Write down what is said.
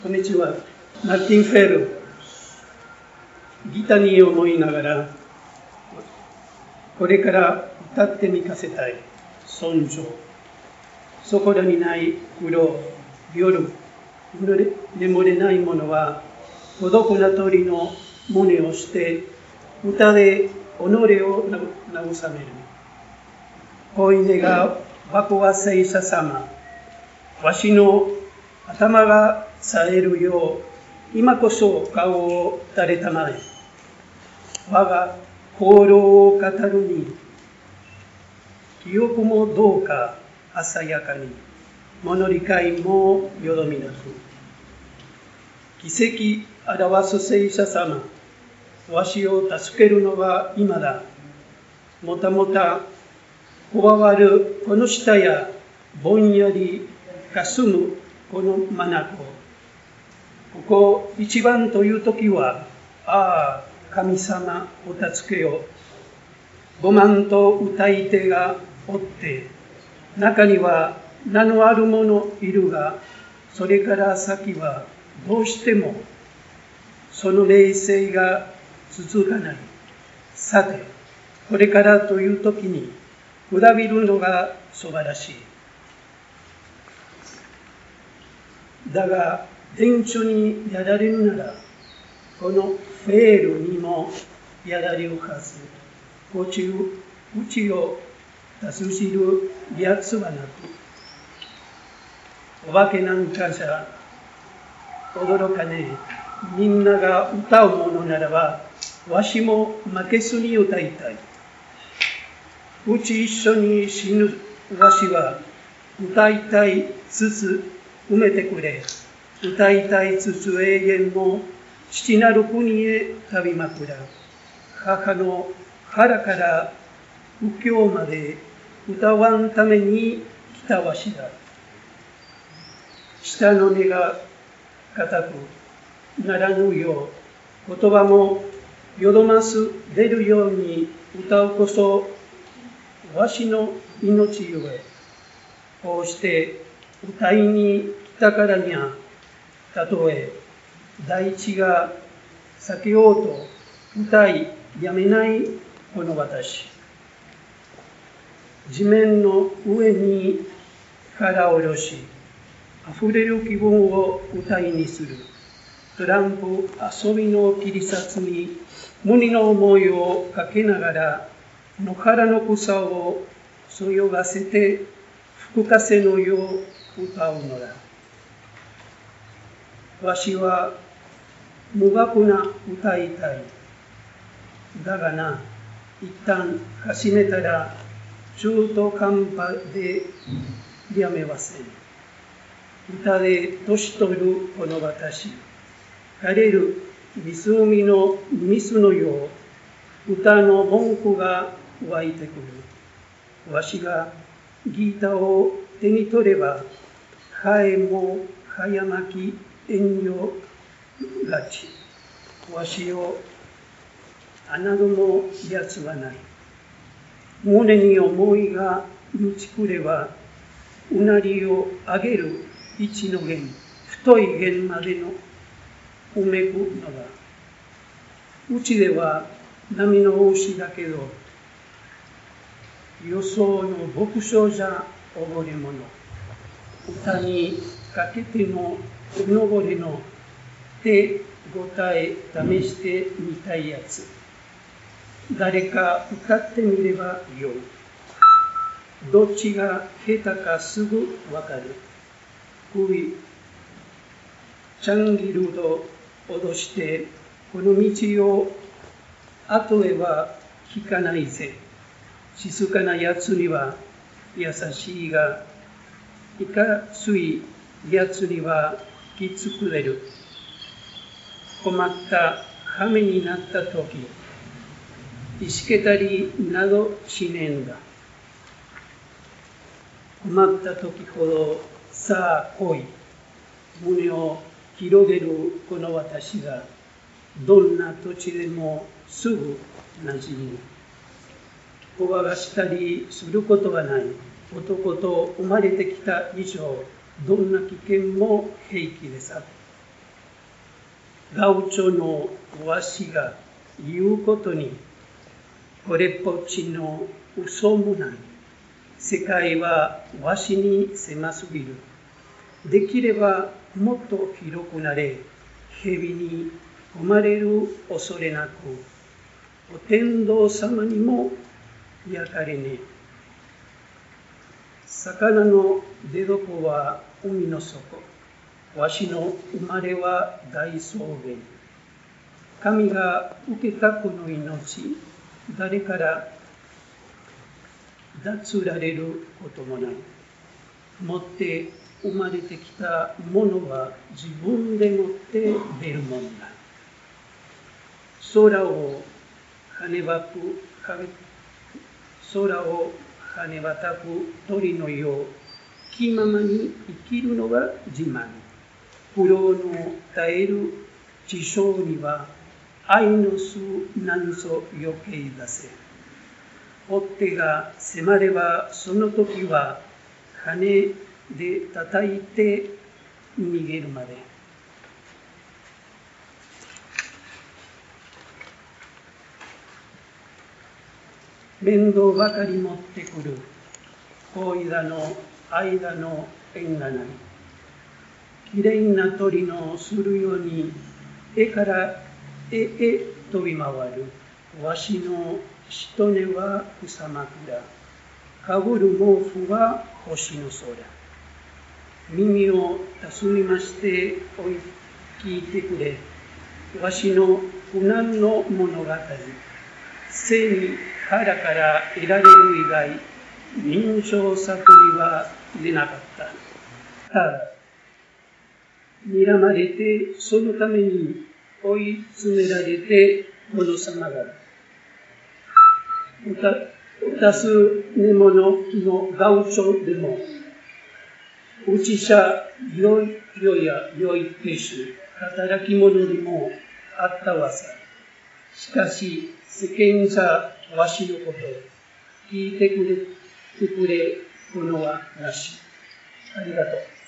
こんにちは。マーティン・フェル。ギターに思いながら、これから歌ってみかせたい。尊重。そこらにない黒、夜、眠れないものは、孤独な鳥の胸をして、歌で己を慰める。恋が爆破聖者様。わしの頭が冴えるよう、今こそ顔を垂れたまえ。我が心を語るに、記憶もどうか鮮やかに、物理解もよどみなく。奇跡表す聖者様、わしを助けるのは今だ。もたもた、こわわるこの下や、ぼんやり霞むこの眼。ここ一番という時は、ああ、神様お助けを。5万と歌い手がおって、中には名のある者いるが、それから先はどうしてもその霊性が続かない。さて、これからという時にくだびるのが素晴らしい。だが、天地にやられるなら、このフェールにもやられるはず。うちを助しるやつはなく、お化けなんかじゃ驚かねえ。みんなが歌うものならば、わしも負けずに歌いたい。うち一緒に死ぬわしは、歌いたいつつ埋めてくれ。歌いたいつつ永遠の父なる国へ旅まくら。母の腹から右京まで歌わんために来たわしだ。舌の根が固くならぬよう、言葉もよどます出るように歌うこそわしの命ゆえ。こうして歌いに来たからにゃ、たとえ大地が避けようと歌いやめないこの私。地面の上に腹を下ろし、溢れる気分を歌いにする。トランプ遊びの切り札に無二の思いをかけながら、野原の草をそよがせて吹く風のよう歌うのだ。わしは無学な歌いたい。だがな、一旦始めたら中途半端でやめません。歌で年取るこの私、枯れる湖の水のよう、歌の文句が湧いてくる。わしがギターを手に取れば、ハエも早まき遠慮がち。わしを侮もやつはない。胸に思いが満ちくれば、うなりを上げる一の弦、太い弦までのうめくのだ。うちでは波の牛だけど、予想の牧場じゃ溺れ者。歌にかけてのうのぼれの手応え試してみたいやつ。誰か歌ってみればよい。どっちが下手かすぐわかる。首、ちゃんぎると脅して、この道を後へは引かないぜ。静かなやつには優しいが、いかついやつにはきつくれる。困った羽目になったとき、石けたりなどしねえんだ。困ったときほど、さあ来い。胸を広げるこの私が、どんな土地でもすぐ馴染む。怖がしたりすることはない。男と生まれてきた以上、どんな危険も平気でさ。 ガウチョのわしが言うことに、これっぽっちの嘘もない。世界はわしに狭すぎる。できればもっと広くなれ、蛇に踏まれる恐れなく、お天道様にも焼かれねえ。魚の出所は海の底。わしの生まれは大草原。神が受けたこの命、誰から脱られることもない。持って生まれてきたものは自分で持って出るものだ。空を跳ね渡く鳥のよう、気ままに生きるのが自慢。苦労の耐える地上には、愛の巣なんぞ余計出せ。追っ手が迫ればその時は、羽で叩いて逃げるまで。面倒ばかり持ってくる。恋だの愛だの縁がない。きれいな鳥のするように、絵から絵へ飛び回る。わしのしとねは草枕。かぶる毛布は星の空。耳を尋ねましておい聞いてくれ。わしの苦難の物語。生に腹から得られる以外、人情作には出なかった。ただ、睨まれて、そのために追い詰められて、この様が。おたす根物のガウチョでも、うちしゃよいやよいペシ、働き者にもあったわさ。しかし、世間じゃわしのこと、聞いてくれ、このはなし。ありがとう。